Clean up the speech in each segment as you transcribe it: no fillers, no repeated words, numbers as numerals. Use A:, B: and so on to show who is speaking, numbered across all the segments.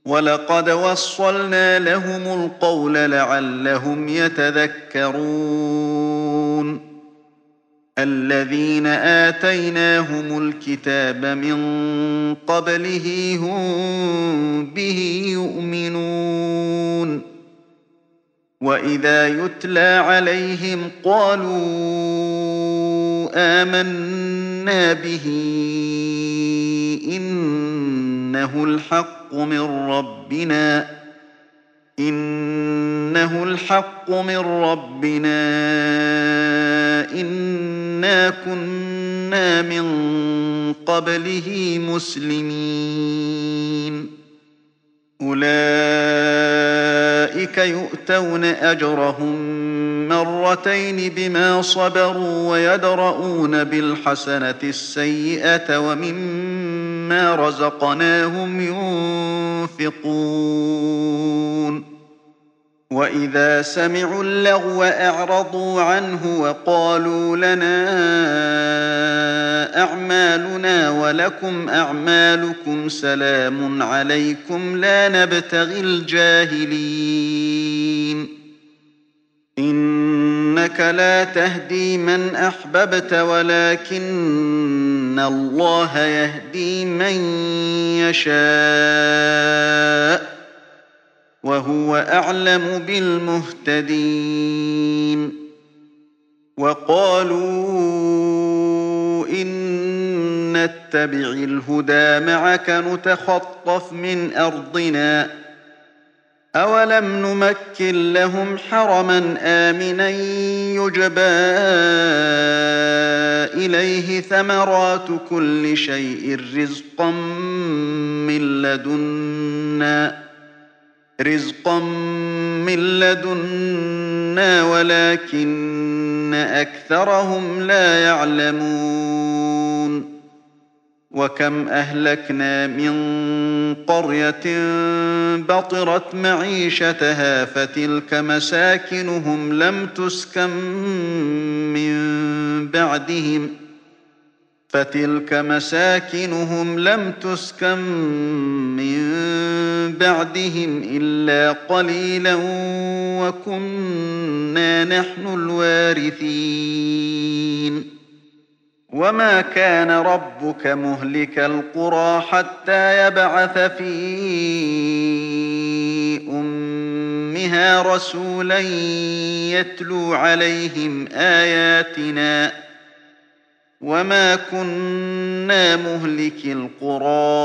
A: وَلَقَدْ وَصَّلْنَا لَهُمُ الْقَوْلَ لَعَلَّهُمْ يَتَذَكَّرُونَ الَّذِينَ آتَيْنَاهُمُ الْكِتَابَ مِن قَبْلِهِ هُم بِهِ يُؤْمِنُونَ وَإِذَا يُتْلَىٰ عَلَيْهِمْ قَالُوا آمَنَّا بِهِ إِنَّهُ الْحَقُّ مِن رَّبِّنَا إِنَّا كُنَّا مِن قَبْلِهِ مُسْلِمِينَ أُولَٰئِكَ يُؤْتَوْنَ أَجْرَهُم مَّرَّتَيْنِ بِمَا صَبَرُوا وَيَدْرَءُونَ بِالْحَسَنَةِ السَّيِّئَةَ وَمِمَّا رَزَقْنَاهُمْ يُنفِقُونَ وَإِذَا سَمِعُوا اللَّغْوَ أَعْرَضُوا عَنْهُ وَقَالُوا لَنَا أَعْمَالُنَا وَلَكُمْ أَعْمَالُكُمْ سَلَامٌ عَلَيْكُمْ لَا نَبْتَغِي الْجَاهِلِينَ إِنَّكَ لَا تَهْدِي مَنْ أَحْبَبْتَ وَلَٰكِنَّ اللَّهَ يَهْدِي مَن يَشَاءُ وَهُوَ أَعْلَمُ بِالْمُهْتَدِينَ وَقَالُوا إِن نَّتَّبِعِ الْهُدَىٰ مَعَكَ نُتَخَطَّفْ مِنْ أَرْضِنَا ۚ أَوَلَمْ نُمَكِّن لَّهُمْ حَرَمًا آمِنًا يُجْبَىٰ إِلَيْهِ ثَمَرَاتُ كُلِّ شَيْءٍ رِّزْقًا مِّن لَّدُنَّا وَلَٰكِنَّ أَكْثَرَهُمْ لَا يَعْلَمُونَ وَكَمْ أَهْلَكْنَا مِن قَرْيَةٍ بَطِرَتْ مَعِيشَتَهَا فَتِلْكَ مَسَاكِنُهُمْ لَمْ تُسْكَن مِّن بَعْدِهِمْ إِلَّا قَلِيلًا وَكُنَّا نَحْنُ الْوَارِثِينَ وَمَا كَانَ رَبُّكَ مُهْلِكَ الْقُرَىٰ حَتَّىٰ يَبْعَثَ فِي أُمِّهَا رَسُولًا يَتْلُو عَلَيْهِمْ آيَاتِنَا ۚ وَمَا كُنَّا مُهْلِكِي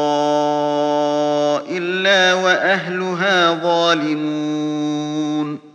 A: الْقُرَىٰ إِلَّا وَأَهْلُهَا ظَالِمُونَ